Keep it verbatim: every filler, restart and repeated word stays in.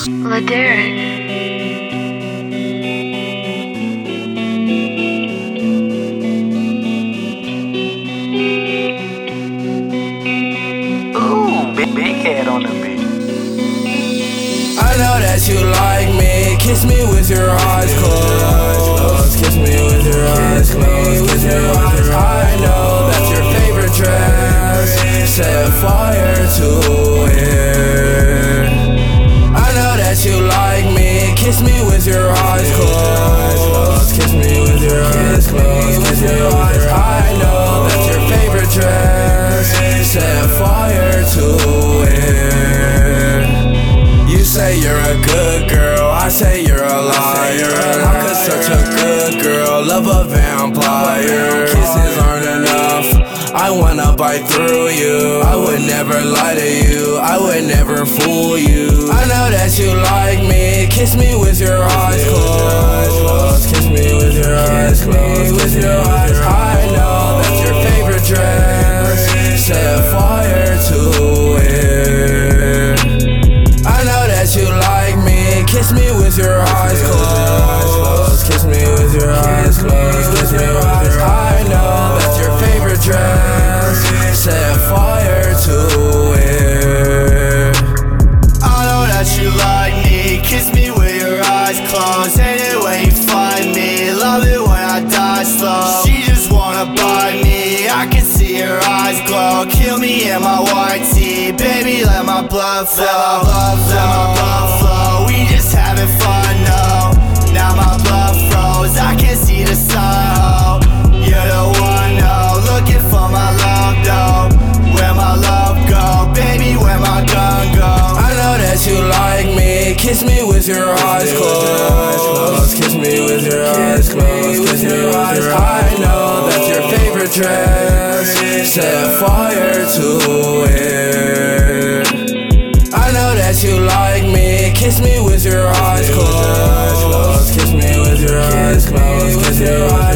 LaDarren. Big head on the beat. I know that you like me. Kiss me with your eyes closed. Kiss me with your eyes closed. Kiss me with your eyes. I know that's your favorite dress. Set fire to it. I know that you like me. Kiss me with your eyes closed. Kiss me with your eyes closed. Kiss me with your eyes. I know that's your favorite dress. Set fire to it. You say you're a good girl, I say you're a liar. How could such a good girl love a vampire? Kisses aren't enough, I wanna bite through you. I would never lie to you, I would never fool you. I know that you like me, kiss me with your eyes closed. Kiss me with your eyes closed, with your eyes. I know that's your favorite dress. Set fire to it. I know that you like me. Kiss me with your eyes closed. Kiss me with your eyes closed. Kiss me with your eyes. I know that's your favorite dress. Set fire to it. I know that you like me. Kiss me with your eyes closed. Hate it when you find me. Love it when I die slow. She just wanna bite me. I can see her eyes glow. Kill me in my white tee. Baby, let my blood flow. Let my blood flow. Let my blood flow. We just having fun, no. Now my blood froze. I can't see the sun, oh. You're the one, no. Looking for my love, though. Where my love go? Baby, where my gun go? I know that you like me. Kiss me with your eyes closed. Kiss me with your eyes closed. Kiss me with your eyes. I know that's your favorite dress. Set fire to it. I know that you like me. Kiss me with your eyes closed. Kiss me with your eyes closed. Kiss me with your eyes.